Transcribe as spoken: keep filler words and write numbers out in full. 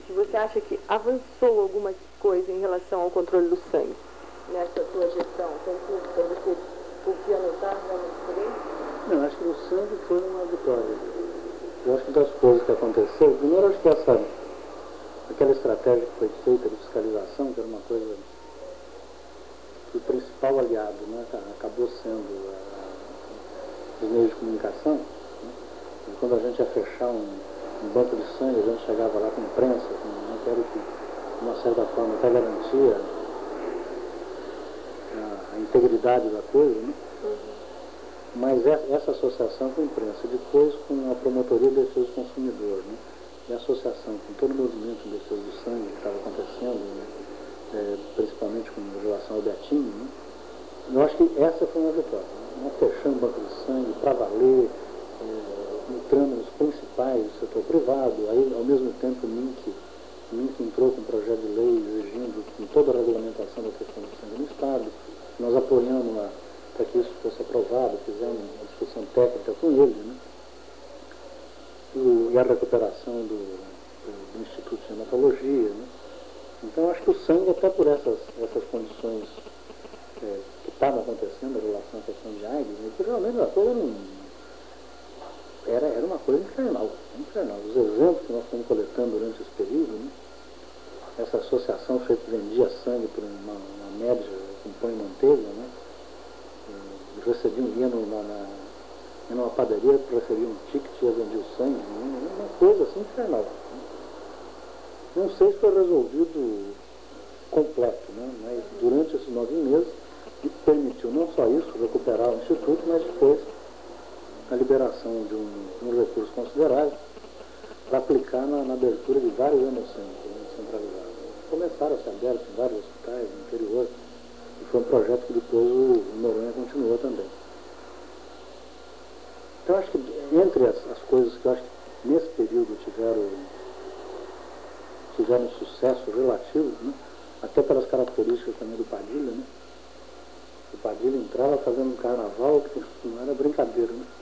se você acha que avançou alguma coisa em relação ao controle do sangue nessa sua gestão, tão curta, você podia notar realmente diferença? Não, acho que o sangue foi uma vitória. Eu acho que das coisas que aconteceram, primeiro acho que essa, aquela estratégia que foi feita de fiscalização, que era uma coisa que o principal aliado, né, acabou sendo a, os meios de comunicação, né? E quando a gente ia fechar um, um banco de sangue, a gente chegava lá com imprensa, com, né, que era o que, de uma certa forma, até garantia a, a integridade da coisa, né? Uhum. Mas essa associação com a imprensa, depois com a Promotoria de Defesa do Consumidor, né? E a associação com todo o movimento de defesa do sangue que estava acontecendo, né? É, principalmente com relação ao Betinho, né? Eu acho que essa foi uma vitória. Né? Nós fechamos o banco de sangue para valer, é, entrando nos principais do setor privado, aí ao mesmo tempo o MINC, o MINC entrou com um projeto de lei exigindo com toda a regulamentação da questão do sangue no Estado. Nós apoiamos a para que isso fosse aprovado, fizemos uma discussão técnica com ele, né? O, e a recuperação do, do, do Instituto de Hematologia, né? Então, acho que o sangue, até por essas, essas condições é, que estavam acontecendo em relação à questão de AIDS, né? Que realmente a coisa não, era, era uma coisa infernal, infernal. Os exemplos que nós fomos coletando durante esse período, né? Essa associação foi que vendia sangue por uma, uma média com pão e manteiga, né? Recebi um ia numa, na, numa padaria, recebia um ticket e vendia o sangue, uma coisa assim infernal. Não sei se foi resolvido completo, né? Mas durante esses nove meses permitiu não só isso, recuperar o Instituto, mas depois a liberação de um, um recurso considerável para aplicar na, na abertura de vários hemocentros centralizados. Começaram a ser abertos em vários hospitais no interior. E foi um projeto que depois o Noronha continuou também. Então, acho que entre as, as coisas que eu acho que nesse período tiveram, tiveram sucesso relativo, né? Até pelas características também do Padilha, né? O Padilha entrava fazendo um carnaval que não era brincadeira, né?